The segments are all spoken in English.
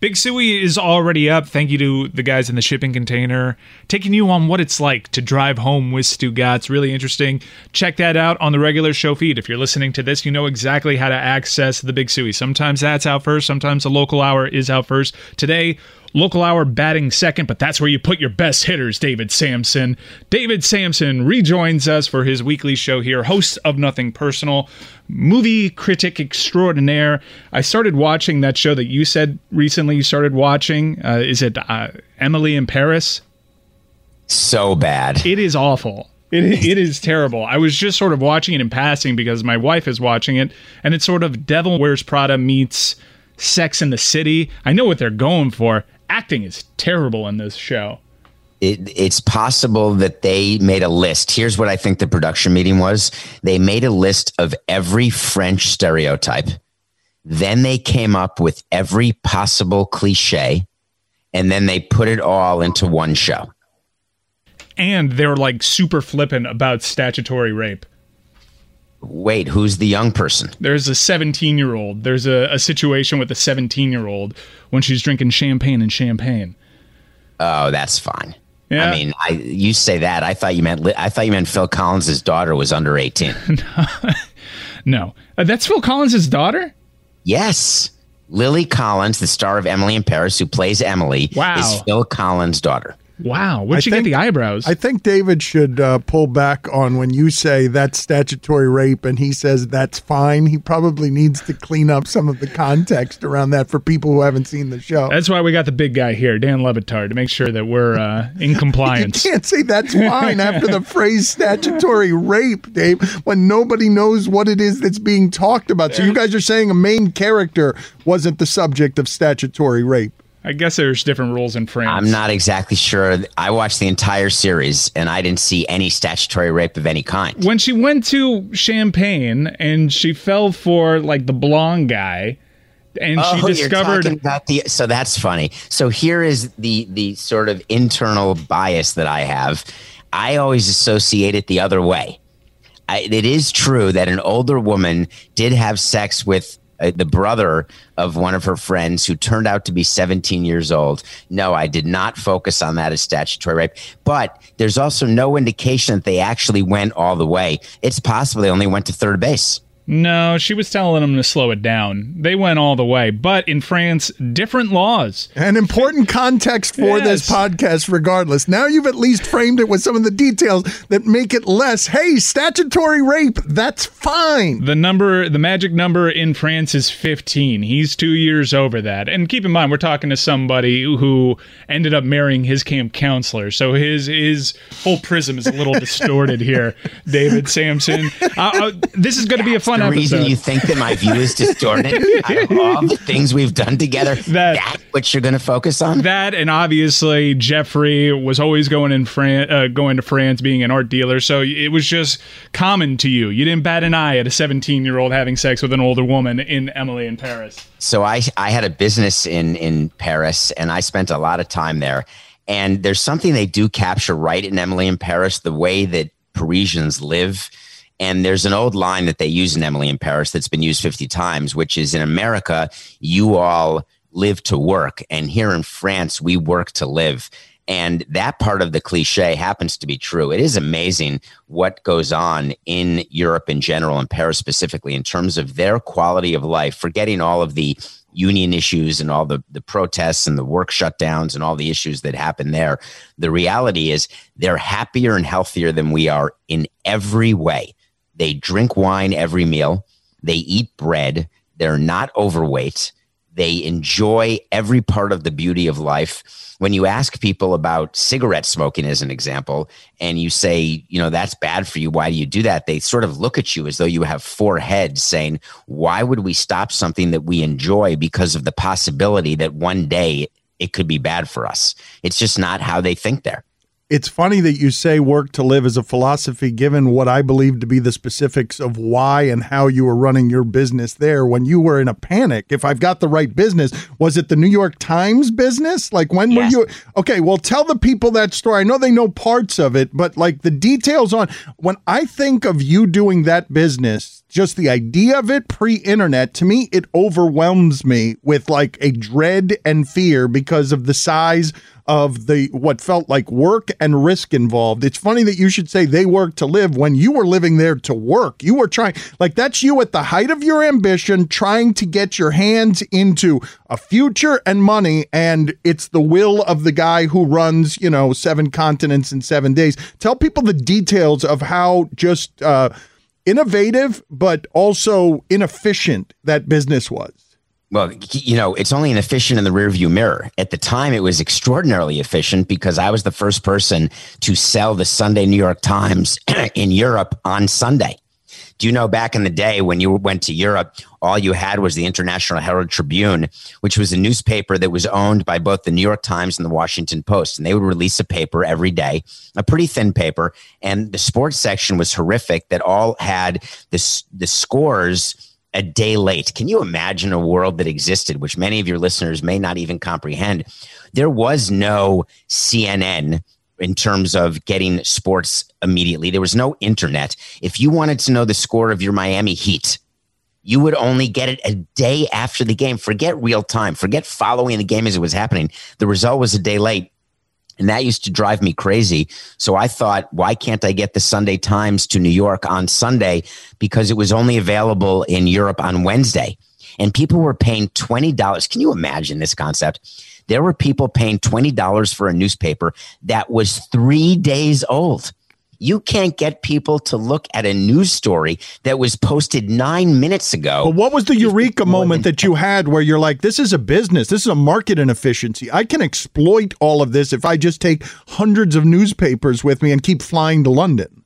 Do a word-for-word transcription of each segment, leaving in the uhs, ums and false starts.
Big Suey is already up. Thank you to the guys in the shipping container, taking you on what it's like to drive home with Stugotz. Really interesting. Check that out on the regular show feed. If you're listening to this, you know exactly how to access the Big Suey. Sometimes that's out first. Sometimes the local hour is out first. Today, local hour batting second, but that's where you put your best hitters, David Samson. David Samson rejoins us for his weekly show here, host of Nothing Personal, movie critic extraordinaire. I started watching that show that you said recently you started watching. Uh, is it uh, Emily in Paris? So bad. It is awful. It, it is terrible. I was just sort of watching it in passing because my wife is watching it, and it's sort of Devil Wears Prada meets Sex in the City. I know what they're going for. Acting is terrible in this show. It, it's possible that they made a list. Here's what I think the production meeting was. They made a list of every French stereotype. Then they came up with every possible cliche, and then they put it all into one show. And they're like super flippant about statutory rape. Wait, who's the young person? There's a seventeen-year-old. There's a, a situation with a seventeen-year-old when she's drinking champagne and champagne. Oh, that's fine. Yeah. I mean, I you say that. I thought you meant I thought you meant Phil Collins' daughter was under eighteen. No, uh, that's Phil Collins' daughter? Yes. Lily Collins, the star of Emily in Paris, who plays Emily, wow. is Phil Collins' daughter. Wow. Where'd she get the eyebrows? I think David should uh, pull back on when you say that's statutory rape and he says that's fine. He probably needs to clean up some of the context around that for people who haven't seen the show. That's why we got the big guy here, Dan Le Batard, to make sure that we're uh, in compliance. You can't say that's fine after the phrase statutory rape, Dave, when nobody knows what it is that's being talked about. So you guys are saying a main character wasn't the subject of statutory rape. I guess there's different rules in France. I'm not exactly sure. I watched the entire series, and I didn't see any statutory rape of any kind. When she went to Champagne and she fell for like the blonde guy, and oh, she discovered you're about the. So that's funny. So here is the the sort of internal bias that I have. I always associate it the other way. I, it is true that an older woman did have sex with Uh, the brother of one of her friends who turned out to be seventeen years old. No, I did not focus on that as statutory rape. But there's also no indication that they actually went all the way. It's possible they only went to third base. No, she was telling them to slow it down. They went all the way. But in France, different laws. An important context for Yes. this podcast, regardless. Now you've at least framed it with some of the details that make it less, hey, statutory rape, that's fine. The number, the magic number in France is fifteen. He's two years over that. And keep in mind, we're talking to somebody who ended up marrying his camp counselor. So his his whole prism is a little distorted here, David Samson. Uh, uh, this is going to be a fun the episode. reason you think that my view is distorted out of all the things we've done together, that, that's what you're going to focus on? That, and obviously Jeffrey was always going in Fran- uh, going to France, being an art dealer, so it was just common to you. You didn't bat an eye at a seventeen-year-old having sex with an older woman in Emily in Paris. So I, I had a business in, in Paris, and I spent a lot of time there. And there's something they do capture right in Emily in Paris, the way that Parisians live. And there's an old line that they use in Emily in Paris that's been used fifty times, which is, in America, you all live to work. And here in France, we work to live. And that part of the cliche happens to be true. It is amazing what goes on in Europe in general, and Paris specifically, in terms of their quality of life, forgetting all of the union issues and all the, the protests and the work shutdowns and all the issues that happen there. The reality is they're happier and healthier than we are in every way. They drink wine every meal. They eat bread. They're not overweight. They enjoy every part of the beauty of life. When you ask people about cigarette smoking, as an example, and you say, you know, that's bad for you, why do you do that? They sort of look at you as though you have four heads, saying, why would we stop something that we enjoy because of the possibility that one day it could be bad for us? It's just not how they think there. It's funny that you say work to live as a philosophy, given what I believe to be the specifics of why and how you were running your business there when you were in a panic. If I've got the right business, was it the New York Times business? Like when Yes. were you? Okay, well, tell the people that story. I know they know parts of it, but like the details on when I think of you doing that business just the idea of it pre-internet, to me, it overwhelms me with like a dread and fear because of the size of the what felt like work and risk involved. It's funny that you should say they work to live when you were living there to work. You were trying, like that's you at the height of your ambition, trying to get your hands into a future and money, and it's the will of the guy who runs, you know, seven continents in seven days. Tell people the details of how just uh, innovative but also inefficient that business was. Well, you know, it's only inefficient in the rearview mirror. At the time, it was extraordinarily efficient because I was the first person to sell the Sunday New York Times in Europe on Sunday. Do you know back in the day when you went to Europe, all you had was the International Herald Tribune, which was a newspaper that was owned by both the New York Times and the Washington Post. And they would release a paper every day, a pretty thin paper. And the sports section was horrific that all had the, the scores a day late. Can you imagine a world that existed, which many of your listeners may not even comprehend? There was no C N N in terms of getting sports immediately. There was no internet. If you wanted to know the score of your Miami Heat, you would only get it a day after the game. Forget real time. Forget following the game as it was happening. The result was a day late. And that used to drive me crazy. So I thought, why can't I get the Sunday Times to New York on Sunday? Because it was only available in Europe on Wednesday. And people were paying twenty dollars. Can you imagine this concept? There were people paying twenty dollars for a newspaper that was three days old. You can't get people to look at a news story that was posted nine minutes ago. But what was the eureka moment that you had where you're like, this is a business, this is a market inefficiency. I can exploit all of this if I just take hundreds of newspapers with me and keep flying to London.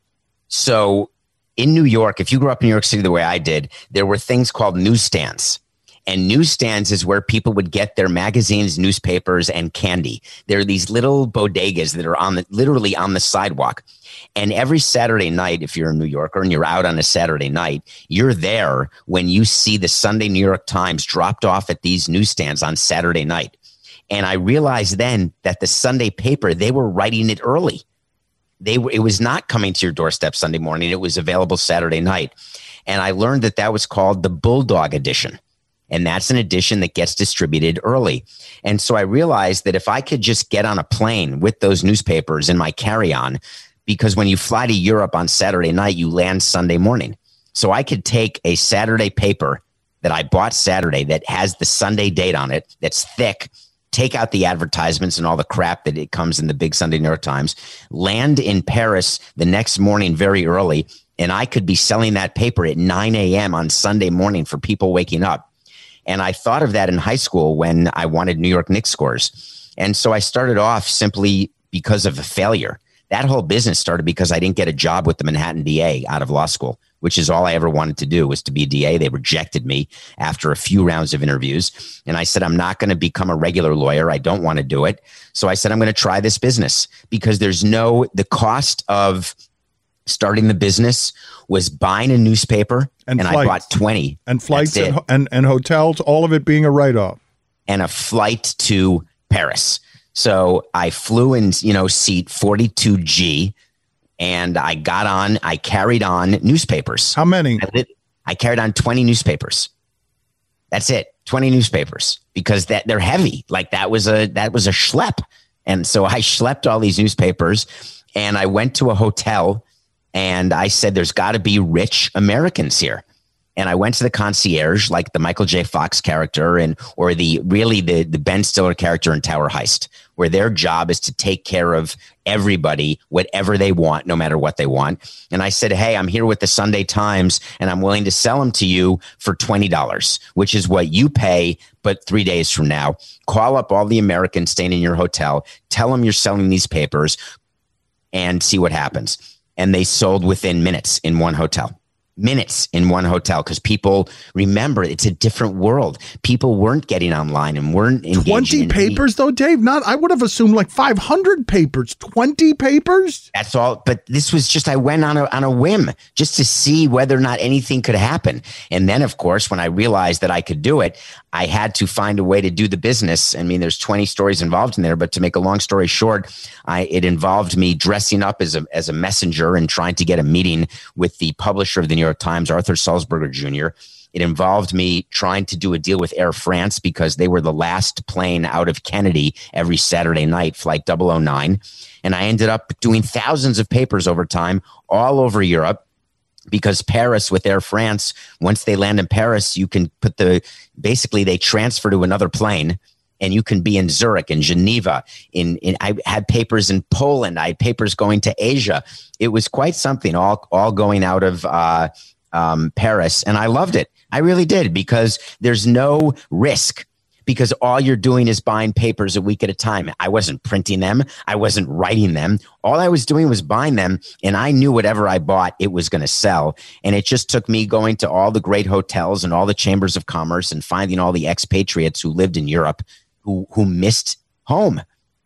So in New York, if you grew up in New York City the way I did, there were things called newsstands. And newsstands is where people would get their magazines, newspapers, and candy. There are these little bodegas that are on the literally on the sidewalk. And every Saturday night, if you're in New York or and you're out on a Saturday night, you're there when you see the Sunday New York Times dropped off at these newsstands on Saturday night. And I realized then that the Sunday paper, they were writing it early. They were, it was not coming to your doorstep Sunday morning. It was available Saturday night. And I learned that that was called the Bulldog edition. And that's an edition that gets distributed early. And so I realized that if I could just get on a plane with those newspapers in my carry-on, because when you fly to Europe on Saturday night, you land Sunday morning. So I could take a Saturday paper that I bought Saturday that has the Sunday date on it, that's thick, take out the advertisements and all the crap that it comes in the big Sunday New York Times, land in Paris the next morning very early, and I could be selling that paper at nine a.m. on Sunday morning for people waking up. And I thought of that in high school when I wanted New York Knicks scores. And so I started off simply because of a failure. That whole business started because I didn't get a job with the Manhattan D A out of law school, which is all I ever wanted to do was to be a D A. They rejected me after a few rounds of interviews. And I said, I'm not going to become a regular lawyer. I don't want to do it. So I said, I'm going to try this business because there's no, the cost of starting the business was buying a newspaper and, and I bought twenty. And flights and, and, and hotels, all of it being a write-off. And a flight to Paris. So I flew in, you know, seat forty-two G and I got on, I carried on newspapers. How many? I, lit, I carried on twenty newspapers. That's it. twenty newspapers because that they're heavy. Like that was a, that was a schlep. And so I schlepped all these newspapers and I went to a hotel and I said, there's got to be rich Americans here. And I went to the concierge, like the Michael J. Fox character and or the really the, the Ben Stiller character in Tower Heist, where their job is to take care of everybody, whatever they want, no matter what they want. And I said, hey, I'm here with the Sunday Times and I'm willing to sell them to you for twenty dollars, which is what you pay, but three days from now. Call up all the Americans staying in your hotel, tell them you're selling these papers and see what happens. And they sold within minutes in one hotel. Minutes in one hotel because people remember it's a different world. People weren't getting online and weren't engaging. twenty papers though, Dave? Not, I would have assumed like five hundred papers. twenty papers? That's all. But this was just, I went on a, on a whim just to see whether or not anything could happen. And then, of course, when I realized that I could do it, I had to find a way to do the business. I mean, there's twenty stories involved in there, but to make a long story short, I, it involved me dressing up as a as a messenger and trying to get a meeting with the publisher of the New York Times, Arthur Sulzberger Junior It involved me trying to do a deal with Air France because they were the last plane out of Kennedy every Saturday night, flight double oh nine. And I ended up doing thousands of papers over time all over Europe. Because Paris with Air France, once they land in Paris, you can put the, basically they transfer to another plane and you can be in Zurich and Geneva. In, in I had papers in Poland. I had papers going to Asia. It was quite something, all, all going out of uh, um, Paris. And I loved it. I really did, because there's no risk. Because all you're doing is buying papers a week at a time. I wasn't printing them. I wasn't writing them. All I was doing was buying them, and I knew whatever I bought, it was going to sell. And it just took me going to all the great hotels and all the chambers of commerce and finding all the expatriates who lived in Europe who who missed home.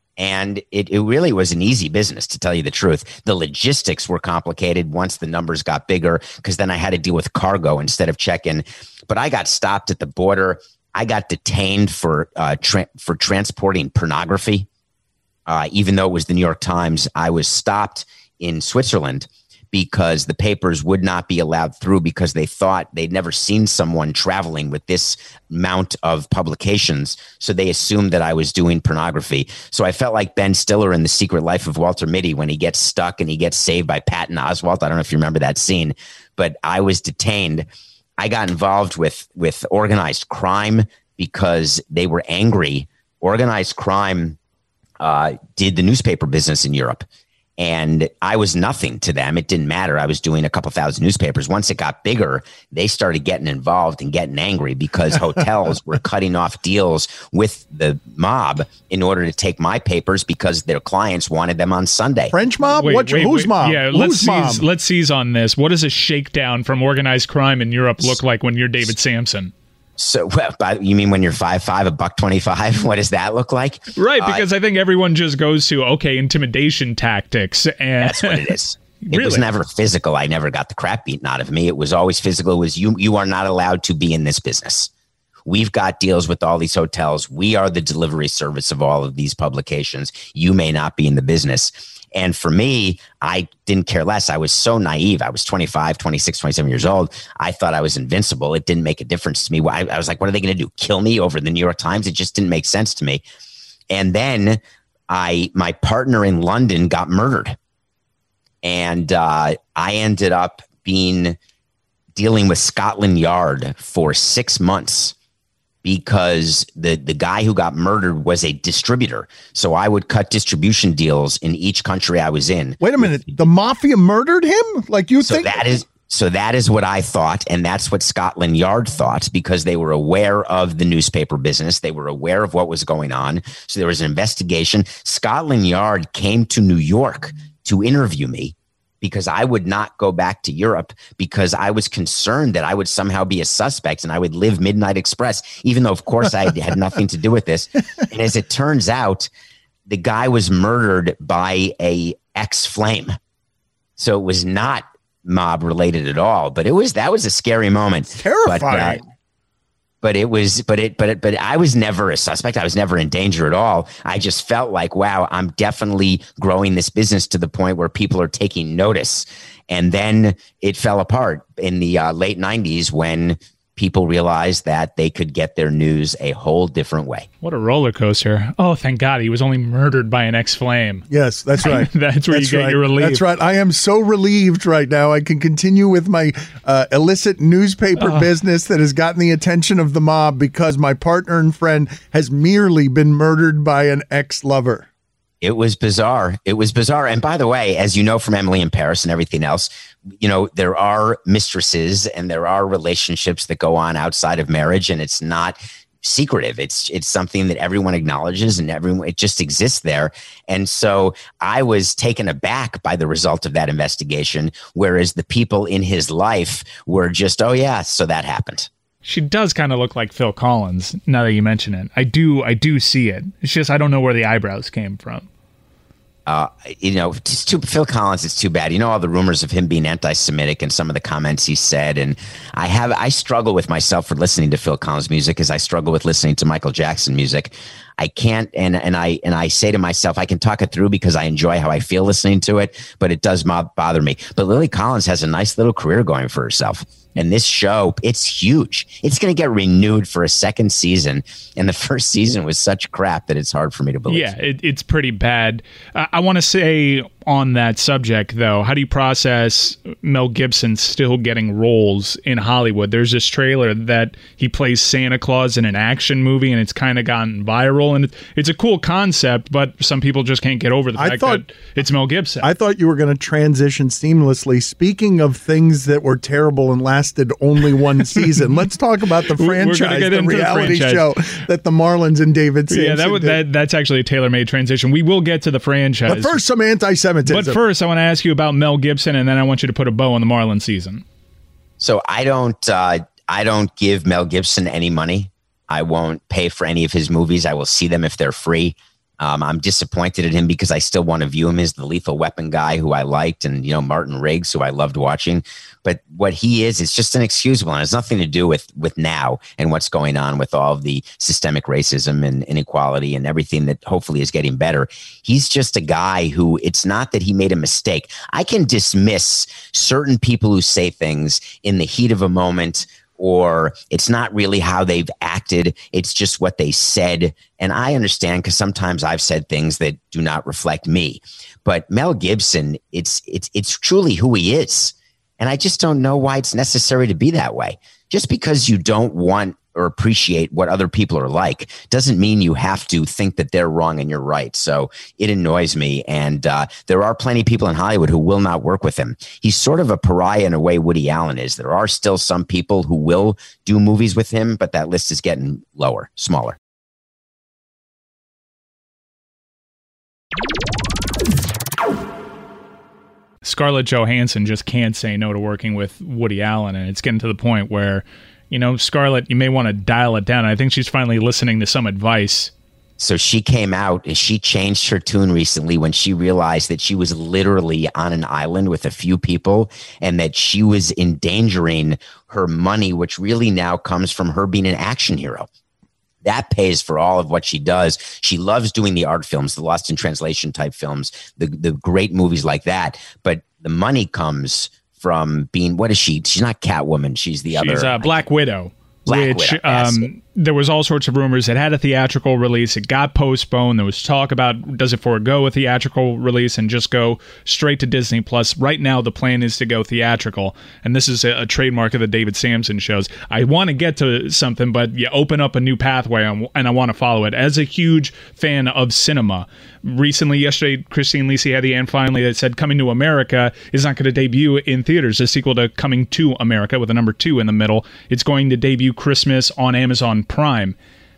And it, it really was an easy business, to tell you the truth. The logistics were complicated once the numbers got bigger, because then I had to deal with cargo instead of check-in. But I got stopped at the border. I got detained for uh, tra- for transporting pornography. Uh, even though it was the New York Times, I was stopped in Switzerland because the papers would not be allowed through, because they thought they'd never seen someone traveling with this amount of publications. So they assumed that I was doing pornography. So I felt like Ben Stiller in The Secret Life of Walter Mitty when he gets stuck and he gets saved by Patton Oswalt. I don't know if you remember that scene, but I was detained. I got involved with, with organized crime because they were angry. Organized crime uh, did the newspaper business in Europe. And I was nothing to them. It didn't matter. I was doing a couple thousand newspapers. Once it got bigger, they started getting involved and getting angry because hotels were cutting off deals with the mob in order to take my papers because their clients wanted them on Sunday. French mob? Wait, What, wait, whose wait. mob? Yeah, whose let's seize, mob? let's seize on this. What does a shakedown from organized crime in Europe look like when you're David Sampson? So, well, you mean when you're five five, a buck twenty-five? What does that look like? Right, because uh, I think everyone just goes to, okay, intimidation tactics. And that's what it is. It really? was never physical. I never got the crap beaten out of me. It was always physical. It was you, you are not allowed to be in this business. We've got deals with all these hotels. We are the delivery service of all of these publications. You may not be in the business. And for me, I didn't care less. I was so naive. I was twenty-five, twenty-six, twenty-seven years old. I thought I was invincible. It didn't make a difference to me. I, I was like, what are they going to do? Kill me over the New York Times? It just didn't make sense to me. And then I, my partner in London got murdered. And uh, I ended up being dealing with Scotland Yard for six months. Because the, the guy who got murdered was a distributor. So I would cut distribution deals in each country I was in. Wait a minute. The mafia murdered him? Like you so think? That is, so that is what I thought. And that's what Scotland Yard thought, because they were aware of the newspaper business. They were aware of what was going on. So there was an investigation. Scotland Yard came to New York to interview me, because I would not go back to Europe, because I was concerned that I would somehow be a suspect and I would live Midnight Express, even though, of course, I had nothing to do with this. And as it turns out, the guy was murdered by a ex-flame. So it was not mob related at all, but it was, that was a scary moment. Terrifying. But, uh, But it was, but it, but it, but I was never a suspect. I was never in danger at all. I just felt like, wow, I'm definitely growing this business to the point where people are taking notice. And then it fell apart in the uh, late nineties when people realized that they could get their news a whole different way. What a roller coaster. Oh, thank God he was only murdered by an ex-flame. Yes, that's right. That's where that's you get right. your relief. That's right. I am so relieved right now. I can continue with my uh, illicit newspaper uh. business that has gotten the attention of the mob because my partner and friend has merely been murdered by an ex-lover. It was bizarre. It was bizarre. And by the way, as you know from Emily in Paris and everything else, you know, there are mistresses and there are relationships that go on outside of marriage, and it's not secretive. It's it's something that everyone acknowledges and everyone, it just exists there. And so I was taken aback by the result of that investigation, whereas the people in his life were just, oh yeah, so that happened. She does kind of look like Phil Collins, now that you mention it. I do I do see it. It's just I don't know where the eyebrows came from. Uh, you know, it's too, Phil Collins, it's too bad. You know, all the rumors of him being anti-Semitic and some of the comments he said. And I have, I struggle with myself for listening to Phil Collins music as I struggle with listening to Michael Jackson music. I can't, and, and I, and I say to myself, I can talk it through because I enjoy how I feel listening to it, but it does mo- bother me. But Lily Collins has a nice little career going for herself. And this show, it's huge. It's going to get renewed for a second season. And the first season was such crap that it's hard for me to believe. Yeah, it, it's pretty bad. Uh, I want to say on that subject, though, how do you process Mel Gibson still getting roles in Hollywood? There's this trailer that he plays Santa Claus in an action movie, and it's kind of gotten viral. And it's a cool concept, but some people just can't get over the fact thought, that it's Mel Gibson. I thought you were going to transition seamlessly. Speaking of things that were terrible and lasted only one season, let's talk about the franchise, the reality the show that the Marlins and David Samson Yeah, that, would, that that's actually a tailor-made transition. We will get to the franchise. But first, some anti-Semitism. But first, I want to ask you about Mel Gibson, and then I want you to put a bow on the Marlins season. So I don't, uh, I don't give Mel Gibson any money. I won't pay for any of his movies. I will see them if they're free. Um, I'm disappointed at him because I still want to view him as the Lethal Weapon guy who I liked, and you know Martin Riggs, who I loved watching. But what he is, is just inexcusable, and it has nothing to do with with now and what's going on with all of the systemic racism and inequality and everything that hopefully is getting better. He's just a guy who, it's not that he made a mistake. I can dismiss certain people who say things in the heat of a moment, or it's not really how they've acted. It's just what they said. And I understand because sometimes I've said things that do not reflect me. But Mel Gibson, it's it's it's truly who he is. And I just don't know why it's necessary to be that way. Just because you don't want or appreciate what other people are like doesn't mean you have to think that they're wrong and you're right. So it annoys me. And uh, there are plenty of people in Hollywood who will not work with him. He's sort of a pariah in a way Woody Allen is. There are still some people who will do movies with him, but that list is getting lower, smaller. Scarlett Johansson just can't say no to working with Woody Allen, and it's getting to the point where, you know, Scarlett, you may want to dial it down. I think she's finally listening to some advice. So she came out and she changed her tune recently when she realized that she was literally on an island with a few people and that she was endangering her money, which really now comes from her being an action hero. That pays for all of what she does. She loves doing the art films, the Lost in Translation type films, the, the great movies like that. But the money comes from being, what is she? She's not Catwoman. She's the She's, other. She's uh, Black Widow. Black which Widow, um, there was all sorts of rumors. It had a theatrical release. It got postponed. There was talk about, does it forego a theatrical release and just go straight to Disney Plus? Right now, the plan is to go theatrical, and this is a, a trademark of the David Samson shows. I want to get to something, but you open up a new pathway, and I want to follow it. As a huge fan of cinema, recently, yesterday, Christine Lisi had the end finally that said Coming to America is not going to debut in theaters. A sequel to Coming to America with a number two in the middle. It's going to debut Christmas on Amazon Prime.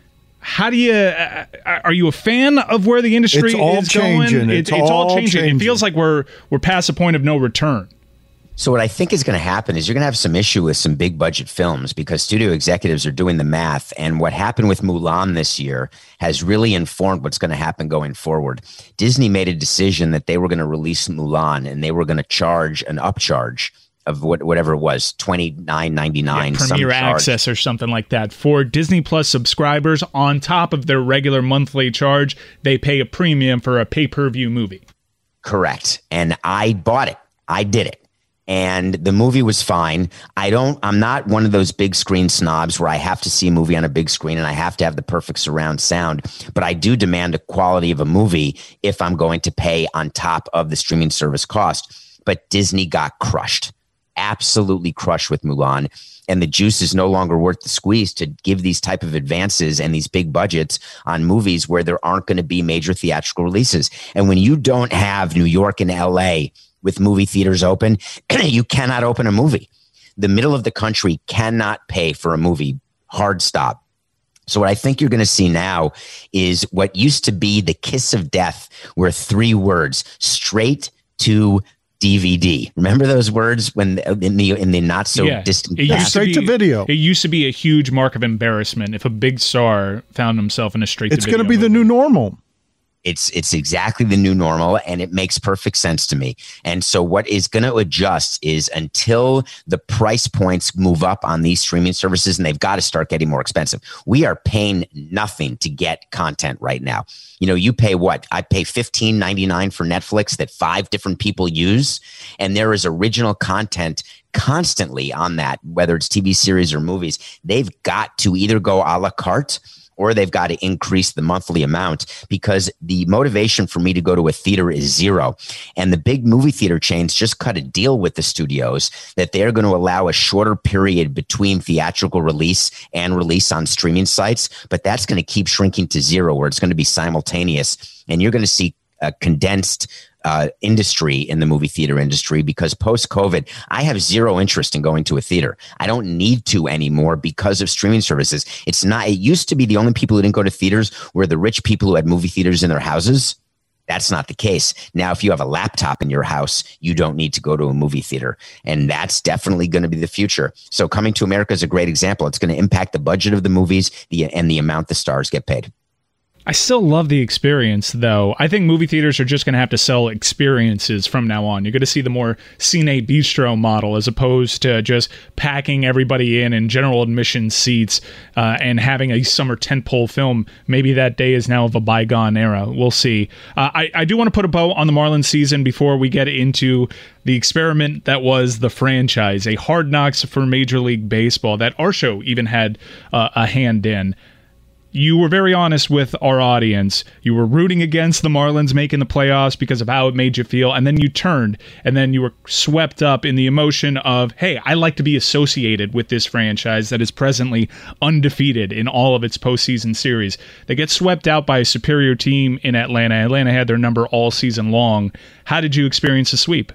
How do you, uh, are you a fan of where the industry it's all is changing. going? It's, it, it's all, all changing. changing. It feels like we're we're past the point of no return. So what I think is going to happen is you're going to have some issue with some big budget films because studio executives are doing the math. And what happened with Mulan this year has really informed what's going to happen going forward. Disney made a decision that they were going to release Mulan and they were going to charge an upcharge of what, whatever it was, twenty-nine ninety-nine. Yeah, Premier Access or something like that. For Disney Plus subscribers, on top of their regular monthly charge, they pay a premium for a pay-per-view movie. Correct. And I bought it. I did it. And the movie was fine. I don't, I'm not one of those big screen snobs where I have to see a movie on a big screen and I have to have the perfect surround sound, but I do demand a quality of a movie if I'm going to pay on top of the streaming service cost. But Disney got crushed, absolutely crushed with Mulan. And the juice is no longer worth the squeeze to give these type of advances and these big budgets on movies where there aren't going to be major theatrical releases. And when you don't have New York and L A with movie theaters open, you cannot open a movie. The middle of the country cannot pay for a movie. Hard stop. So what I think you're going to see now is what used to be the kiss of death were three words: straight to D V D. Remember those words when in the in the not so yeah. distant it past? Straight to video. It used to be a huge mark of embarrassment if a big star found himself in a straight it's to video. It's going to be movie. the new normal. It's it's exactly the new normal, and it makes perfect sense to me. And so what is going to adjust is until the price points move up on these streaming services, and they've got to start getting more expensive. We are paying nothing to get content right now. You know, you pay what? I pay fifteen ninety-nine for Netflix that five different people use, and there is original content constantly on that, whether it's T V series or movies. They've got to either go a la carte or they've got to increase the monthly amount, because the motivation for me to go to a theater is zero. And the big movie theater chains just cut a deal with the studios that they're going to allow a shorter period between theatrical release and release on streaming sites. But that's going to keep shrinking to zero, where it's going to be simultaneous. And you're going to see a condensed Uh, industry in the movie theater industry, because post-COVID, I have zero interest in going to a theater. I don't need to anymore because of streaming services. It's not, it used to be the only people who didn't go to theaters were the rich people who had movie theaters in their houses. That's not the case. Now, if you have a laptop in your house, you don't need to go to a movie theater. And that's definitely going to be the future. So Coming to America is a great example. It's going to impact the budget of the movies the, and the amount the stars get paid. I still love the experience, though. I think movie theaters are just going to have to sell experiences from now on. You're going to see the more Cine Bistro model, as opposed to just packing everybody in in general admission seats uh, and having a summer tentpole film. Maybe that day is now of a bygone era. We'll see. Uh, I, I do want to put a bow on the Marlins season before we get into the experiment that was the franchise, a Hard Knocks for Major League Baseball that our show even had uh, a hand in. You were very honest with our audience. You were rooting against the Marlins making the playoffs because of how it made you feel, and then you turned, and then you were swept up in the emotion of, hey, I like to be associated with this franchise that is presently undefeated in all of its postseason series. They get swept out by a superior team in Atlanta. Atlanta had their number all season long. How did you experience the sweep?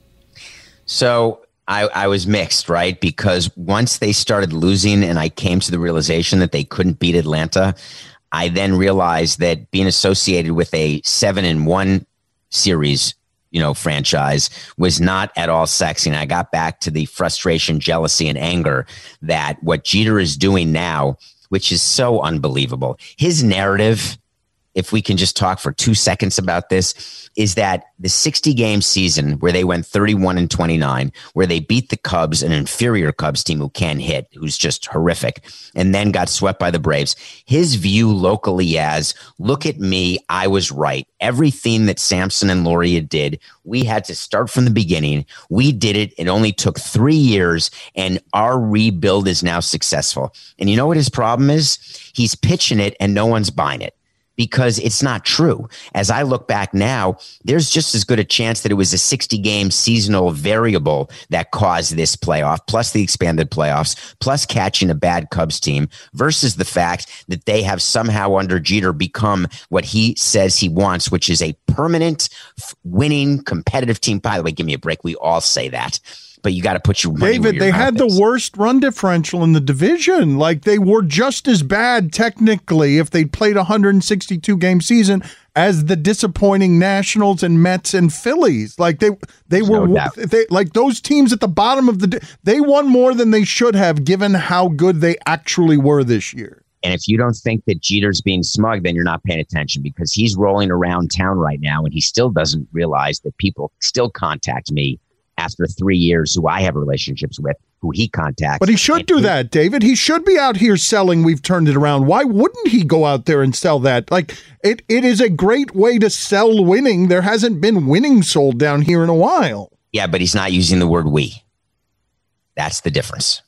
So I, I was mixed, right? Because once they started losing and I came to the realization that they couldn't beat Atlanta, I then realized that being associated with a seven and one series, you know, franchise was not at all sexy. And I got back to the frustration, jealousy, and anger that what Jeter is doing now, which is so unbelievable. His narrative, if we can just talk for two seconds about this, is that the sixty game season where they went thirty-one and twenty-nine, where they beat the Cubs, an inferior Cubs team who can hit, who's just horrific, and then got swept by the Braves. His view locally as, look at me, I was right. Everything that Samson and Loria did, we had to start from the beginning. We did it. It only took three years, and our rebuild is now successful. And you know what his problem is? He's pitching it, and no one's buying it, because it's not true. As I look back now, there's just as good a chance that it was a sixty game seasonal variable that caused this playoff, plus the expanded playoffs, plus catching a bad Cubs team, versus the fact that they have somehow under Jeter become what he says he wants, which is a permanent winning competitive team. By the way, give me a break. We all say that. But you got to put your money David, where your they mouth had is. the worst run differential in the division. Like, they were just as bad technically if they'd played a one hundred sixty-two game season as the disappointing Nationals and Mets and Phillies. Like, they they There's were no doubt. they like those teams at the bottom of the di- they won more than they should have, given how good they actually were this year. And if you don't think that Jeter's being smug, then you're not paying attention, because he's rolling around town right now and he still doesn't realize that people still contact me after three years who I have relationships with, who he contacts. But he should do that, David. He should be out here selling, we've turned it around. Why wouldn't he go out there and sell that? Like, it, it is a great way to sell winning. There hasn't been winning sold down here in a while. Yeah, but he's not using the word we. That's the difference.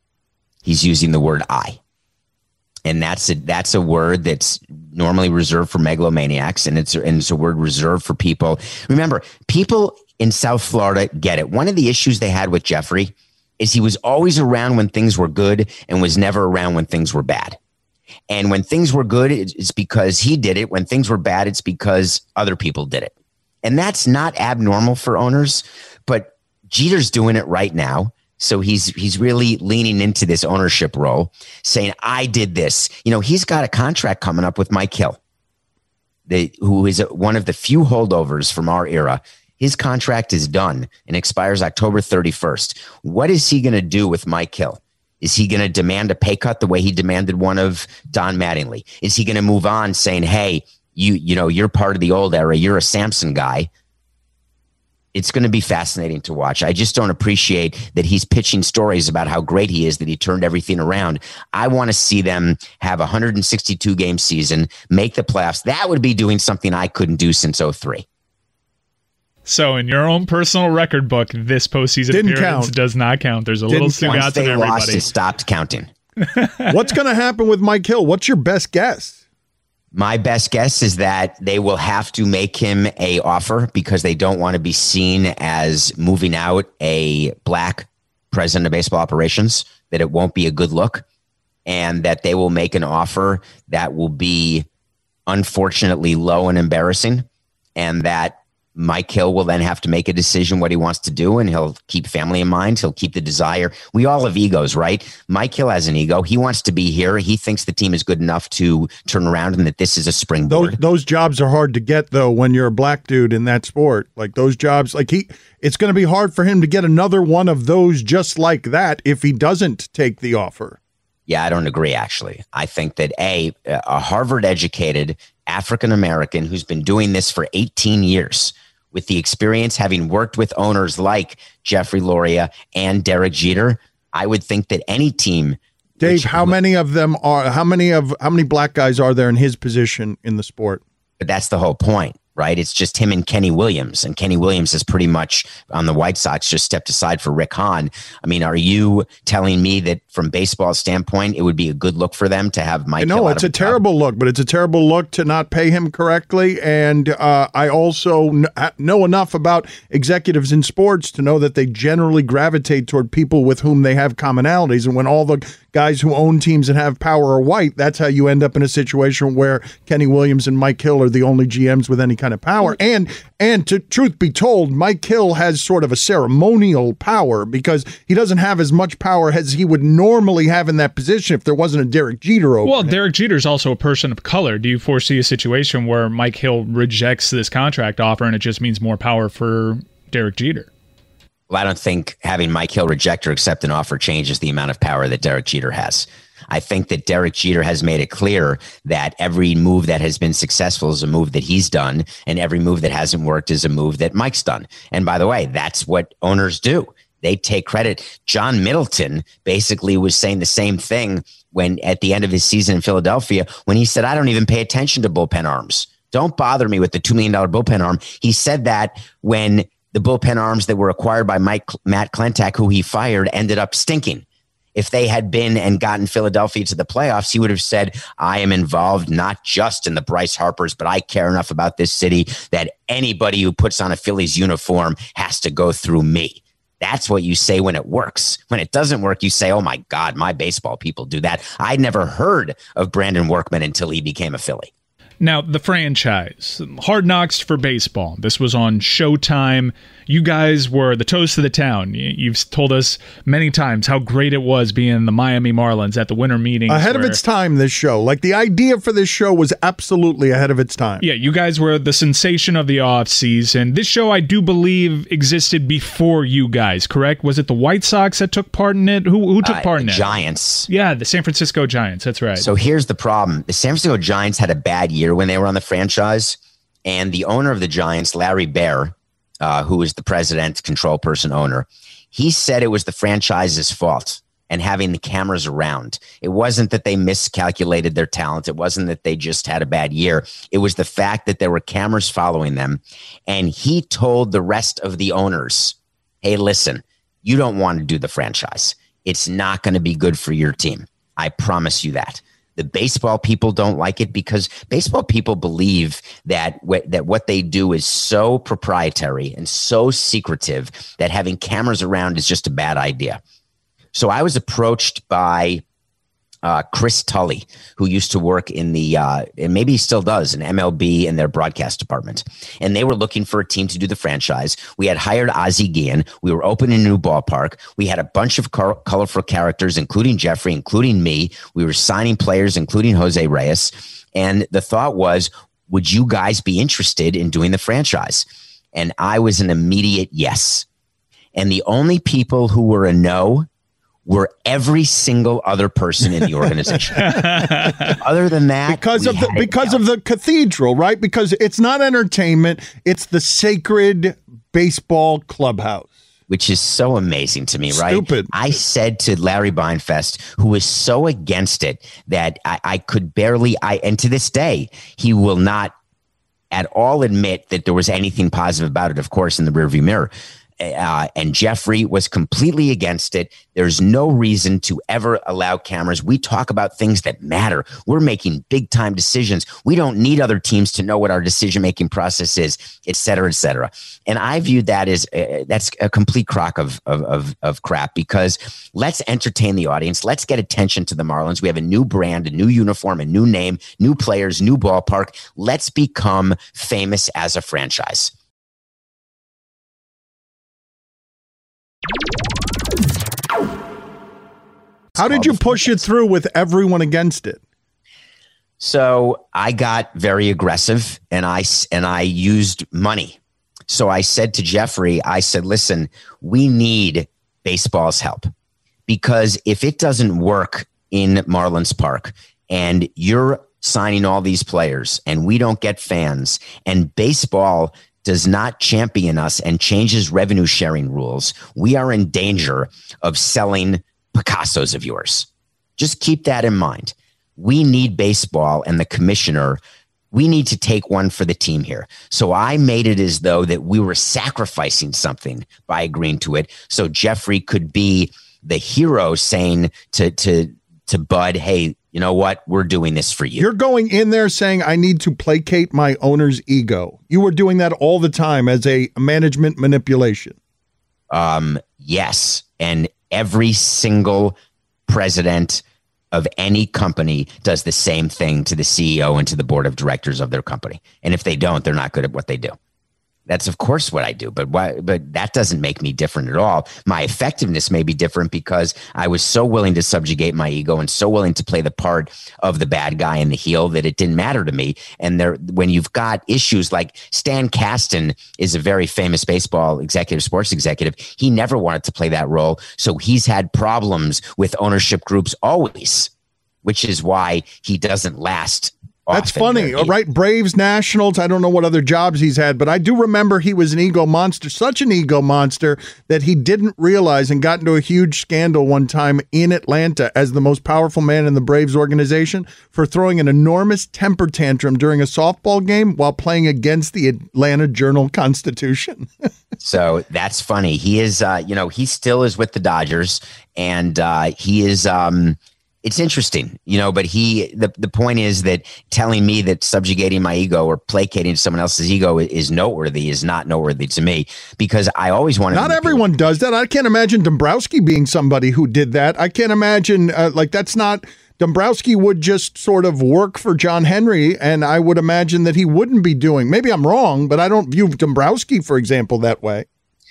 He's using the word I. And that's a, that's a word that's normally reserved for megalomaniacs, and it's, and it's a word reserved for people. Remember, people in South Florida get it. One of the issues they had with Jeffrey is he was always around when things were good and was never around when things were bad. And when things were good, it's because he did it. When things were bad, it's because other people did it. And that's not abnormal for owners, but Jeter's doing it right now. So he's he's really leaning into this ownership role, saying, I did this. You know, he's got a contract coming up with Mike Hill, the, who is one of the few holdovers from our era. His contract is done and expires October thirty-first. What is he going to do with Mike Hill? Is he going to demand a pay cut the way he demanded one of Don Mattingly? Is he going to move on saying, hey, you you know, you're part of the old era. You're a Samson guy. It's going to be fascinating to watch. I just don't appreciate that he's pitching stories about how great he is, that he turned everything around. I want to see them have a one hundred sixty-two game season, make the playoffs. That would be doing something I couldn't do since oh three. So in your own personal record book, this postseason Didn't appearance count. does not count. There's a Didn't little count. Stugotz Once in they everybody. lost, it stopped counting. What's going to happen with Mike Hill? What's your best guess? My best guess is that they will have to make him a offer because they don't want to be seen as moving out a black president of baseball operations, that it won't be a good look, and that they will make an offer that will be unfortunately low and embarrassing, and that Mike Hill will then have to make a decision what he wants to do, and he'll keep family in mind. He'll keep the desire. We all have egos, right? Mike Hill has an ego. He wants to be here. He thinks the team is good enough to turn around and that this is a springboard. Those those jobs are hard to get, though, when you're a black dude in that sport. Like those jobs, like he, it's going to be hard for him to get another one of those just like that if he doesn't take the offer. Yeah, I don't agree, actually. I think that a, a Harvard-educated African-American who's been doing this for eighteen years, with the experience having worked with owners like Jeffrey Loria and Derek Jeter, I would think that any team. Dave, which, how many of them are, how many of, how many black guys are there in his position in the sport? But that's the whole point, right? It's just him and Kenny Williams. And Kenny Williams is pretty much on the White Sox, just stepped aside for Rick Hahn. I mean, are you telling me that from baseball standpoint, it would be a good look for them to have Mike Hill? No, it's a terrible look, but it's a terrible look to not pay him correctly. And uh, I also kn- know enough about executives in sports to know that they generally gravitate toward people with whom they have commonalities. And when all the guys who own teams and have power are white, that's how you end up in a situation where Kenny Williams and Mike Hill are the only G Ms with any kind of power. And and to truth be told, Mike Hill has sort of a ceremonial power because he doesn't have as much power as he would normally have in that position if there wasn't a Derek Jeter over Well, him. Derek Jeter is also a person of color. Do you foresee a situation where Mike Hill rejects this contract offer and it just means more power for Derek Jeter? Well, I don't think having Mike Hill reject or accept an offer changes the amount of power that Derek Jeter has. I think that Derek Jeter has made it clear that every move that has been successful is a move that he's done, and every move that hasn't worked is a move that Mike's done. And by the way, that's what owners do. They take credit. John Middleton basically was saying the same thing when at the end of his season in Philadelphia, when he said, I don't even pay attention to bullpen arms. Don't bother me with the two million dollars bullpen arm. He said that when the bullpen arms that were acquired by Mike Matt Klentak, who he fired, ended up stinking. If they had been and gotten Philadelphia to the playoffs, he would have said, I am involved not just in the Bryce Harpers, but I care enough about this city that anybody who puts on a Phillies uniform has to go through me. That's what you say when it works. When it doesn't work, you say, oh, my God, my baseball people do that. I'd never heard of Brandon Workman until he became a Philly. Now, the franchise, Hard Knocks for baseball. This was on Showtime. You guys were the toast of the town. You've told us many times how great it was being the Miami Marlins at the winter meetings. Ahead of where, its time, this show. Like, the idea for this show was absolutely ahead of its time. Yeah, you guys were the sensation of the offseason. This show, I do believe, existed before you guys, correct? Was it the White Sox that took part in it? Who, who took Uh, part in it? Giants. Yeah, the San Francisco Giants. That's right. So here's the problem. The San Francisco Giants had a bad year when they were on the franchise, and the owner of the Giants, Larry Baer, uh, who was the president, control person, owner, he said it was the franchise's fault and having the cameras around. It wasn't that they miscalculated their talent. It wasn't that they just had a bad year. It was the fact that there were cameras following them, and he told the rest of the owners, hey, listen, you don't want to do the franchise. It's not going to be good for your team. I promise you that. The baseball people don't like it because baseball people believe that w- that what they do is so proprietary and so secretive that having cameras around is just a bad idea. So I was approached by uh, Chris Tully, who used to work in the, uh, and maybe he still does, in M L B in their broadcast department. And they were looking for a team to do the franchise. We had hired Ozzie Guillen. We were opening a new ballpark. We had a bunch of car- colorful characters, including Jeffrey, including me. We were signing players, including Jose Reyes. And the thought was, would you guys be interested in doing the franchise? And I was an immediate yes. And the only people who were a no were every single other person in the organization. Other than that, because of the because of the cathedral, right? Because it's not entertainment; it's the sacred baseball clubhouse. Which is so amazing to me, right? Stupid. I said to Larry Beinfest, who was so against it that I, I could barely, I and to this day, he will not at all admit that there was anything positive about it, of course, in the rearview mirror. Uh, and Jeffrey was completely against it. There's no reason to ever allow cameras. We talk about things that matter. We're making big time decisions. We don't need other teams to know what our decision making process is, et cetera, et cetera. And I view that as uh, that's a complete crock of, of of of crap, because let's entertain the audience. Let's get attention to the Marlins. We have a new brand, a new uniform, a new name, new players, new ballpark. Let's become famous as a franchise. How did you push it through with everyone against it? So I got very aggressive, and I and I used money. So I said to Jeffrey, I said, listen, we need baseball's help, because if it doesn't work in Marlins Park and you're signing all these players and we don't get fans and baseball does not champion us and changes revenue sharing rules, we are in danger of selling Picassos of yours. Just keep that in mind. We need baseball, and the commissioner, we need to take one for the team here. So I made it as though that we were sacrificing something by agreeing to it. So Jeffrey could be the hero saying to, to, to Bud, hey, you know what? We're doing this for you. You're going in there saying, I need to placate my owner's ego. You were doing that all the time as a management manipulation. Um, yes. And every single president of any company does the same thing to the C E O and to the board of directors of their company. And if they don't, they're not good at what they do. That's, of course, what I do. But why, but that doesn't make me different at all. My effectiveness may be different because I was so willing to subjugate my ego and so willing to play the part of the bad guy and the heel that it didn't matter to me. And there, when you've got issues like Stan Kasten is a very famous baseball executive, sports executive. He never wanted to play that role. So he's had problems with ownership groups always, which is why he doesn't last. That's funny, right? Braves, Nationals, I don't know what other jobs he's had, but I do remember he was an ego monster, such an ego monster that he didn't realize and got into a huge scandal one time in Atlanta as the most powerful man in the Braves organization for throwing an enormous temper tantrum during a softball game while playing against the Atlanta Journal-Constitution. So that's funny. He is, uh, you know, he still is with the Dodgers, and uh, he is... Um, It's interesting, you know, but he, the, the point is that telling me that subjugating my ego or placating someone else's ego is noteworthy is not noteworthy to me, because I always wanted. Not everyone does that. I can't imagine Dombrowski being somebody who did that. I can't imagine uh, like that's not. Dombrowski would just sort of work for John Henry, and I would imagine that he wouldn't be doing. Maybe I'm wrong, but I don't view Dombrowski, for example, that way.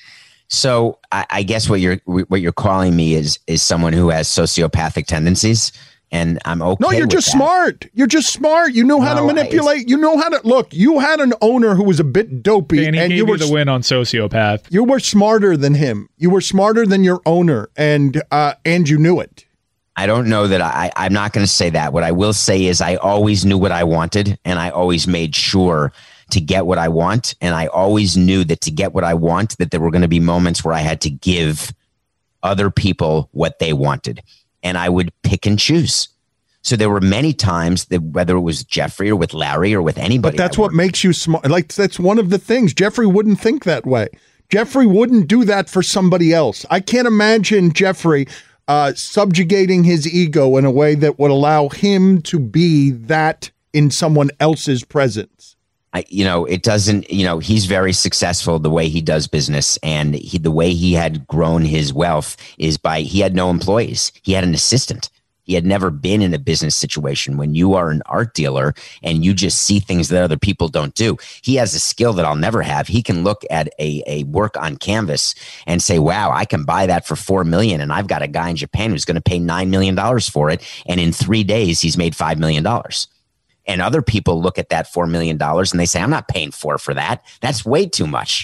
So I, I guess what you're what you're calling me is is someone who has sociopathic tendencies, and I'm okay. No, you're with just that. smart. You're just smart. You know how No, to manipulate. You know how to look. You had an owner who was a bit dopey, And he and gave you you were the win on sociopath. you were smarter than him. You were smarter than your owner, and uh, and you knew it. I don't know that I. I'm not going to say that. What I will say is I always knew what I wanted, and I always made sure to get what I want. And I always knew that to get what I want, that there were going to be moments where I had to give other people what they wanted. And I would pick and choose. So there were many times that whether it was Jeffrey or with Larry or with anybody. But that's what makes you smart. Like, that's one of the things. Jeffrey wouldn't think that way. Jeffrey wouldn't do that for somebody else. I can't imagine Jeffrey uh, subjugating his ego in a way that would allow him to be that in someone else's presence. I, you know, it doesn't, you know, he's very successful the way he does business, and he, the way he had grown his wealth is by, he had no employees. He had an assistant. He had never been in a business situation. When you are an art dealer and you just see things that other people don't do, he has a skill that I'll never have. He can look at a, a work on canvas and say, wow, I can buy that for four million dollars. And I've got a guy in Japan who's going to pay nine million dollars for it. And in three days, he's made five million dollars. And other people look at that four million dollars and they say, I'm not paying four for that. That's way too much.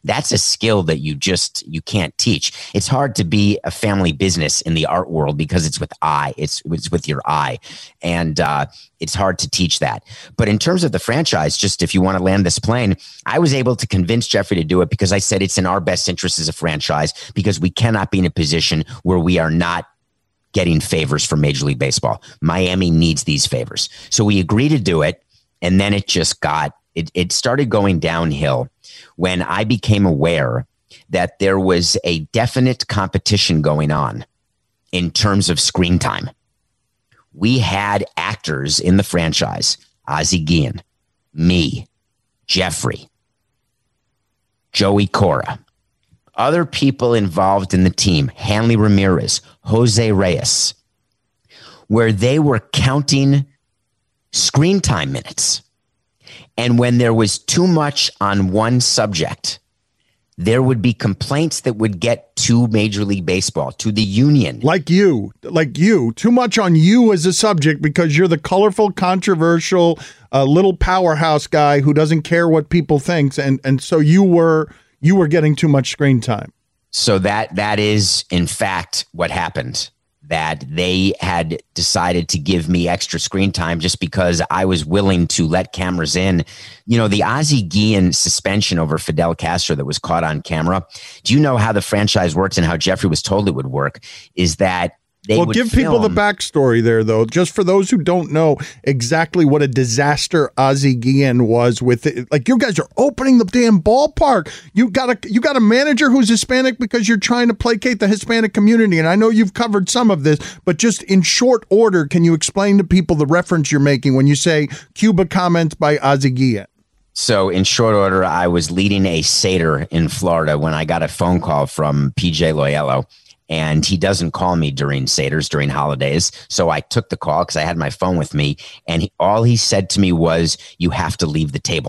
That's a skill that you just, you can't teach. It's hard to be a family business in the art world because it's with eye, it's, it's with your eye. And uh, it's hard to teach that. But in terms of the franchise, just if you want to land this plane, I was able to convince Jeffrey to do it because I said it's in our best interest as a franchise, because we cannot be in a position where we are not getting favors from Major League Baseball. Miami needs these favors. So we agreed to do it. And then it just got, it, it started going downhill when I became aware that there was a definite competition going on in terms of screen time. We had actors in the franchise, Ozzie Guillen, me, Jeffrey, Joey Cora, other people involved in the team, Hanley Ramirez, Jose Reyes, where they were counting screen time minutes. And when there was too much on one subject, there would be complaints that would get to Major League Baseball, to the union. Like you, like you, too much on you as a subject because you're the colorful, controversial, uh, little powerhouse guy who doesn't care what people think. And, and so you were, you were getting too much screen time. So that, that is in fact what happened. That they had decided to give me extra screen time just because I was willing to let cameras in. You know, the Ozzie Guillen suspension over Fidel Castro that was caught on camera. Do you know how the franchise works and how Jeffrey was told it would work? Is that they well, would give film. people the backstory there, though, just for those who don't know exactly what a disaster Ozzie Guillen was with it. Like, you guys are opening the damn ballpark. You got a you got a manager who's Hispanic because you're trying to placate the Hispanic community. And I know you've covered some of this, but just in short order, can you explain to people the reference you're making when you say Cuba comments by Ozzie Guillen? So in short order, I was leading a Seder in Florida when I got a phone call from P J Loyello. And he doesn't call me during Seders, during holidays. So I took the call because I had my phone with me. And he, all he said to me was, you have to leave the table.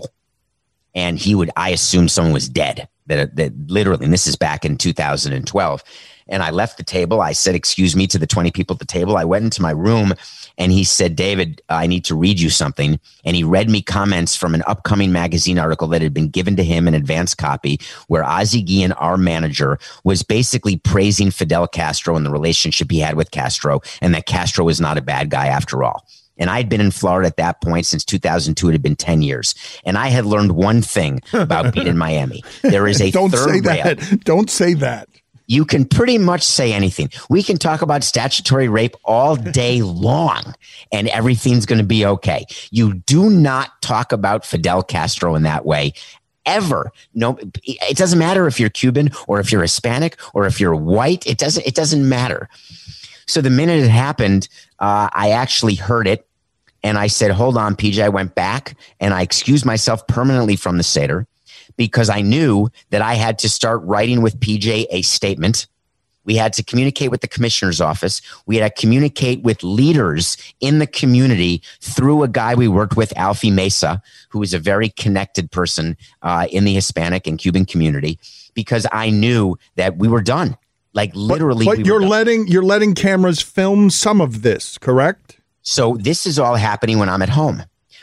And he would, I assumed someone was dead, that, that literally, and this is back in two thousand twelve. And I left the table. I said, excuse me, to the twenty people at the table. I went into my room and he said, David, I need to read you something. And he read me comments from an upcoming magazine article that had been given to him in advance copy, where Ozzie Guillen, our manager, was basically praising Fidel Castro and the relationship he had with Castro, and that Castro was not a bad guy after all. And I'd been in Florida at that point since two thousand two. It had been ten years. And I had learned one thing about being in Miami. There is a Don't third say rail. that. Don't say that. You can pretty much say anything. We can talk about statutory rape all day long and everything's going to be okay. You do not talk about Fidel Castro in that way ever. No, it doesn't matter if you're Cuban or if you're Hispanic or if you're white. It doesn't, it doesn't matter. So the minute it happened, uh, I actually heard it and I said, hold on, P J. I went back and I excused myself permanently from the Seder, because I knew that I had to start writing with P J a statement. We had to communicate with the commissioner's office. We had to communicate with leaders in the community through a guy we worked with, Alfie Mesa, who is a very connected person uh, in the Hispanic and Cuban community, because I knew that we were done. Like literally. But, but we you're were done. letting you're letting cameras film some of this, correct? So this is all happening when I'm at home.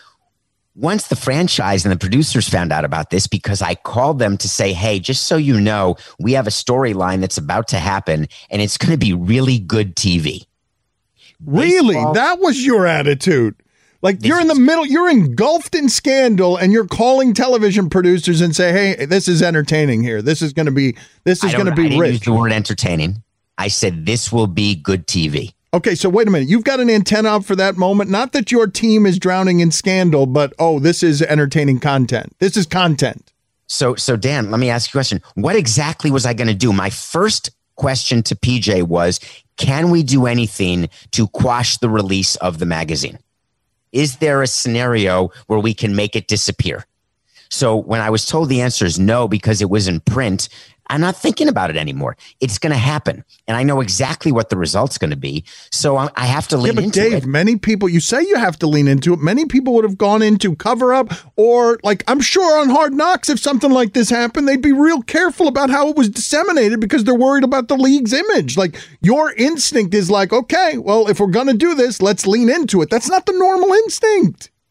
Once the franchise and the producers found out about this, because I called them to say, hey, just so you know, we have a storyline that's about to happen and it's going to be really good T V. Really? Baseball, that was your attitude? Like, This you're in the is- middle, you're engulfed in scandal and you're calling television producers and say, hey, this is entertaining here. This is going to be, this I is don't- going to I be didn't use rich. the word entertaining. I said, this will be good T V. Okay, so wait a minute. You've got an antenna out for that moment. Not that your team is drowning in scandal, but, oh, this is entertaining content. This is content. So, so Dan, let me ask you a question. What exactly was I going to do? My first question to P J was, can we do anything to quash the release of the magazine? Is there a scenario where we can make it disappear? So when I was told the answer is no, because it was in print, I'm not thinking about it anymore. It's going to happen. And I know exactly what the result's going to be. So I, I have to lean Yeah, but into Dave, it. many people, you say you have to lean into it. Many people would have gone into cover up, or like, I'm sure on Hard Knocks, if something like this happened, they'd be real careful about how it was disseminated because they're worried about the league's image. Like, your instinct is like, okay, well, if we're going to do this, let's lean into it. That's not the normal instinct.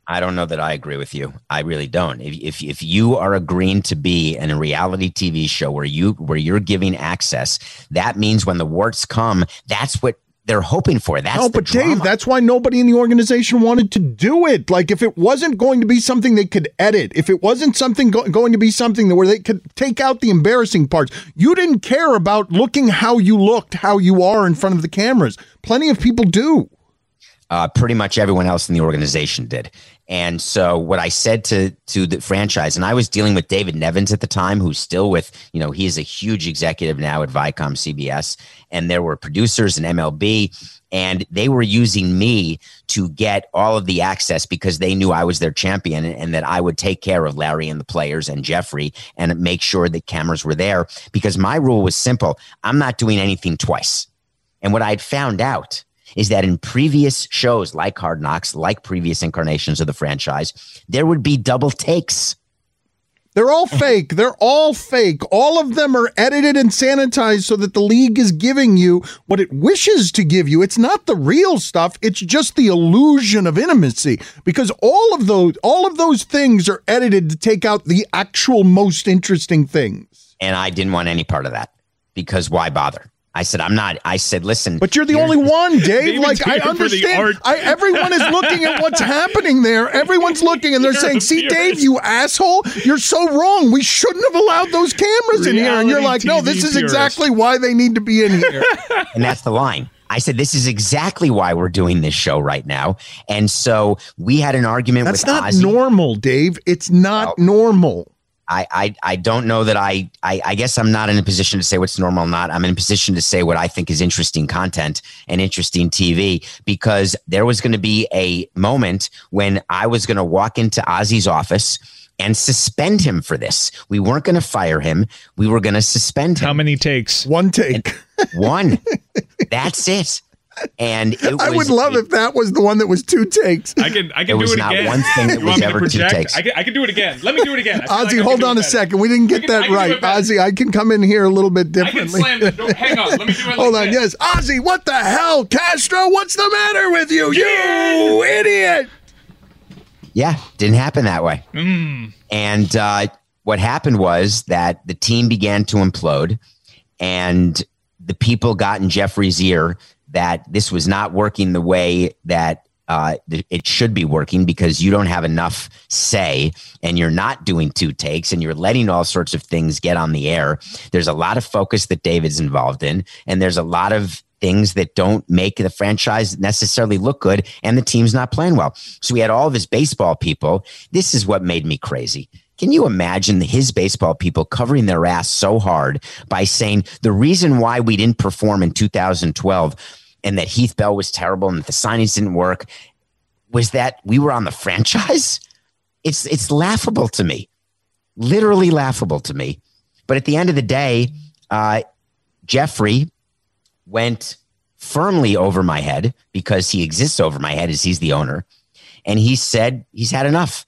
I don't know that I agree with you. I really don't. If, if if you are agreeing to be in a reality T V show where you where you're giving access, that means when the warts come, that's what they're hoping for. That's no, the but drama. Dave, that's why nobody in the organization wanted to do it. Like, if it wasn't going to be something they could edit, if it wasn't something go- going to be something where they could take out the embarrassing parts, you didn't care about looking how you looked, how you are in front of the cameras. Plenty of people do. Uh, pretty much everyone else in the organization did. And so what I said to to the franchise, and I was dealing with David Nevins at the time, who's still with, you know, he is a huge executive now at Viacom C B S. And there were producers in M L B, and they were using me to get all of the access because they knew I was their champion and that I would take care of Larry and the players and Jeffrey and make sure that cameras were there, because my rule was simple. I'm not doing anything twice. And what I'd found out is that in previous shows like Hard Knocks, like previous incarnations of the franchise, there would be double takes. They're all fake. They're all fake. All of them are edited and sanitized so that the league is giving you what it wishes to give you. It's not the real stuff. It's just the illusion of intimacy, because all of those, all of those things are edited to take out the actual most interesting things. And I didn't want any part of that, because why bother? I said, I'm not. I said, listen. But you're the only one, Dave. Like, I here for the art. understand. I, everyone is looking at what's happening there. Everyone's looking and they're You're saying, a see, purist. Dave, you asshole. You're so wrong. We shouldn't have allowed those cameras in here. And you're like, Reality no, T V this is purist. exactly why they need to be in here. And that's the line. I said, this is exactly why we're doing this show right now. And so we had an argument That's with not Ozzy. normal, Dave. It's not Well, normal. I, I, I don't know that I, I, I guess I'm not in a position to say what's normal or not. I'm in a position to say what I think is interesting content and interesting T V, because there was going to be a moment when I was going to walk into Ozzy's office and suspend him for this. We weren't going to fire him. We were going to suspend him. How many takes? One take. One. That's it. And it I was, would love it, if that was the one that was two takes. I can I can There do was it not again. one thing that You was want me to ever two project? takes. I can, I can do it again. Let me do it again. I feel like I Ozzy, can hold do on it a better. second. We didn't get I can- that I can do right. it better. Ozzy, I can come in here a little bit I can differently. slam the door. Hang on. Let me do it like Hold on. this. Yes. Ozzy, what the hell? Castro, what's the matter with you? You idiot. Yeah, didn't happen that way. Mm. And uh, what happened was that the team began to implode, and the people got in Jeffrey's ear that this was not working the way that uh, th- it should be working, because you don't have enough say and you're not doing two takes and you're letting all sorts of things get on the air. There's a lot of focus that David's involved in, and there's a lot of things that don't make the franchise necessarily look good, and the team's not playing well. So we had all of his baseball people. This is what made me crazy. Can you imagine his baseball people covering their ass so hard by saying the reason why we didn't perform in two thousand twelve and that Heath Bell was terrible and that the signings didn't work was that we were on the franchise? It's it's laughable to me, literally laughable to me. But at the end of the day, uh, Jeffrey went firmly over my head, because he exists over my head as he's the owner. And he said he's had enough.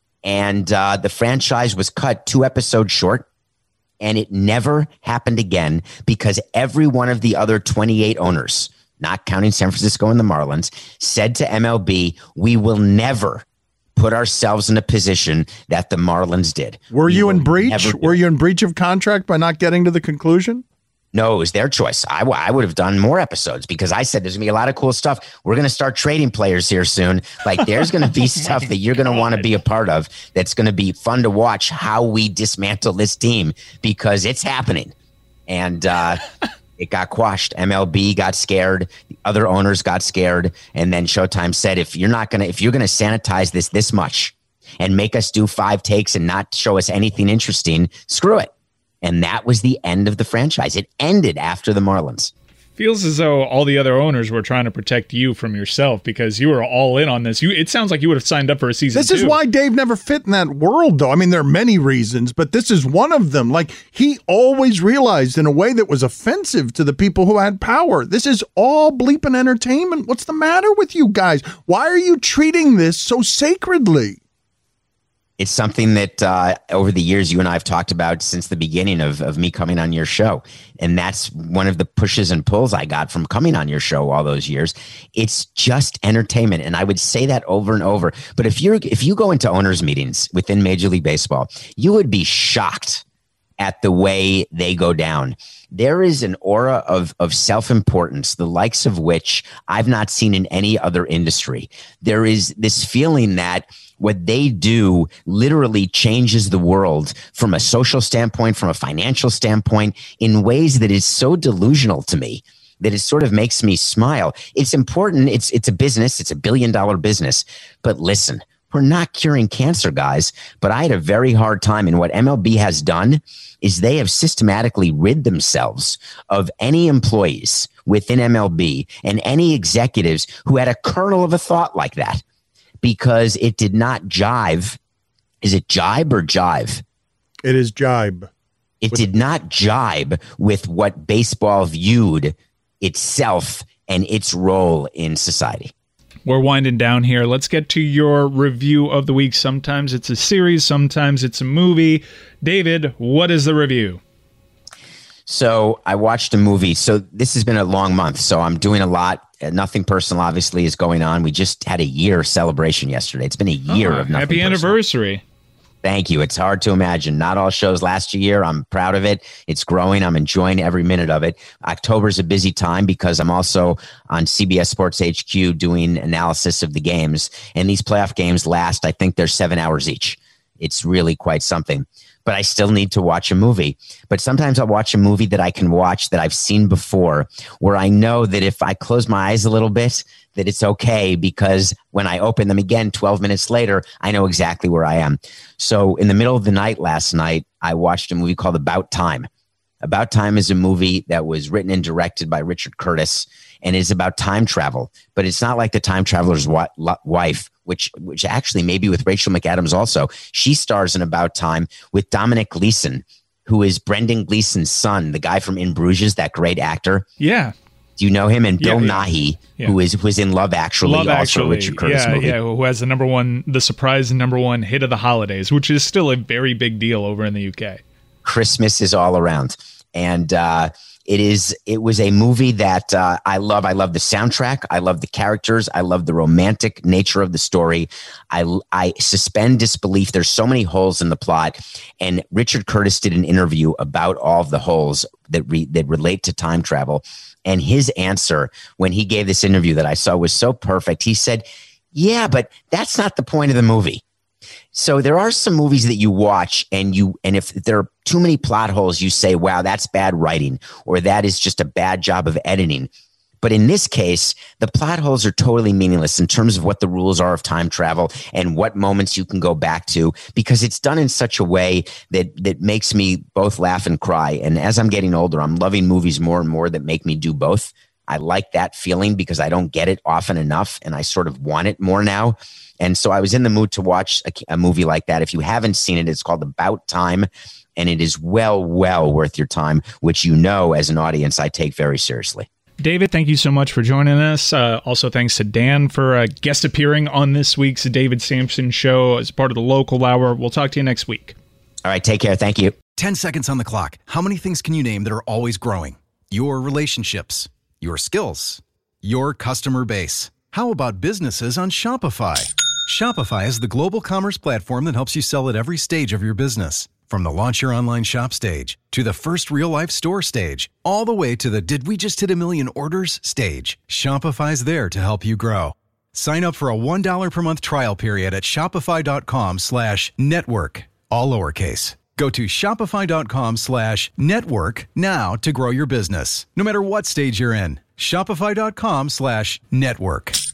And uh, the franchise was cut two episodes short, and it never happened again, because every one of the other twenty-eight owners, not counting San Francisco and the Marlins, said to M L B, we will never put ourselves in a position that the Marlins did. Were We you in will breach? never do Were it. you in breach of contract by not getting to the conclusion? No, it was their choice. I, w- I would have done more episodes, because I said there's going to be a lot of cool stuff. We're going to start trading players here soon. Like, there's going to be stuff that you're going to want to be a part of that's going to be fun to watch, how we dismantle this team, because it's happening. And uh, it got quashed. M L B got scared. The other owners got scared. And then Showtime said, if you're not going to, if you're going to sanitize this this much and make us do five takes and not show us anything interesting, screw it. And that was the end of the franchise. It ended after the Marlins. Feels as though all the other owners were trying to protect you from yourself, because you were all in on this. You, it sounds like you would have signed up for a season This two. is why Dave never fit in that world, though. I mean, there are many reasons, but this is one of them. Like, he always realized in a way that was offensive to the people who had power. This is all bleeping entertainment. What's the matter with you guys? Why are you treating this so sacredly? It's something that uh, over the years you and I have talked about since the beginning of, of me coming on your show. And that's one of the pushes and pulls I got from coming on your show all those years. It's just entertainment. And I would say that over and over. But if you're if you go into owners' meetings within Major League Baseball, you would be shocked at the way they go down. There is an aura of, of self-importance, the likes of which I've not seen in any other industry. There is this feeling that what they do literally changes the world from a social standpoint, from a financial standpoint, in ways that is so delusional to me that it sort of makes me smile. It's important. It's, it's a business. It's a billion dollar business. But listen, we're not curing cancer, guys. But I had a very hard time. And what M L B has done is they have systematically rid themselves of any employees within M L B and any executives who had a kernel of a thought like that, because it did not jive. Is it jibe or jive? It is jibe. It did not jibe with what baseball viewed itself and its role in society. We're winding down here. Let's get to your review of the week. Sometimes it's a series, sometimes it's a movie. David, what is the review? So I watched a movie. So this has been a long month, so I'm doing a lot. Nothing personal, obviously, is going on. We just had a year celebration yesterday. It's been a year oh, of nothing Happy personal. Anniversary. Thank you. It's hard to imagine. Not all shows last a year. I'm proud of it. It's growing. I'm enjoying every minute of it. October's a busy time because I'm also on C B S Sports H Q doing analysis of the games. And these playoff games last, I think they're seven hours each. It's really quite something. But I still need to watch a movie. But sometimes I'll watch a movie that I can watch that I've seen before, where I know that if I close my eyes a little bit, that it's okay, because when I open them again twelve minutes later, I know exactly where I am. So in the middle of the night last night, I watched a movie called About Time. About Time is a movie that was written and directed by Richard Curtis, and it's about time travel. But it's not like The Time Traveler's Wife, which which actually maybe with Rachel McAdams also. She stars in About Time with Dominic Gleeson, who is Brendan Gleeson's son, the guy from In Bruges, that great actor. Yeah. Do you know him? And Bill yeah, Nighy, yeah. who is who is in Love Actually, Love also Actually. a Richard Curtis yeah, movie. Yeah, who has the number one, the surprise number one hit of the holidays, which is still a very big deal over in the U K. Christmas is all around. And uh, it is. It was a movie that uh, I love. I love the soundtrack. I love the characters. I love the romantic nature of the story. I, I suspend disbelief. There's so many holes in the plot. And Richard Curtis did an interview about all of the holes that re, that relate to time travel. And his answer when he gave this interview that I saw was so perfect. He said, yeah, but that's not the point of the movie. So there are some movies that you watch and you, and if there are too many plot holes, you say, wow, that's bad writing, or that is just a bad job of editing. But in this case, the plot holes are totally meaningless in terms of what the rules are of time travel and what moments you can go back to, because it's done in such a way that that makes me both laugh and cry. And as I'm getting older, I'm loving movies more and more that make me do both. I like that feeling because I don't get it often enough, and I sort of want it more now. And so I was in the mood to watch a, a movie like that. If you haven't seen it, it's called About Time, and it is well, well worth your time, which, you know, as an audience, I take very seriously. David, thank you so much for joining us. Uh, also, thanks to Dan for uh, guest appearing on this week's David Sampson Show as part of the Local Hour. We'll talk to you next week. All right, take care. Thank you. ten seconds on the clock. How many things can you name that are always growing? Your relationships, your skills, your customer base. How about businesses on Shopify? Shopify is the global commerce platform that helps you sell at every stage of your business. From the launch your online shop stage to the first real life store stage, all the way to the did we just hit a million orders stage, Shopify's there to help you grow. Sign up for a one dollar per month trial period at shopify.com slash network, all lowercase. Go to shopify.com slash network now to grow your business, no matter what stage you're in. Shopify.com slash network.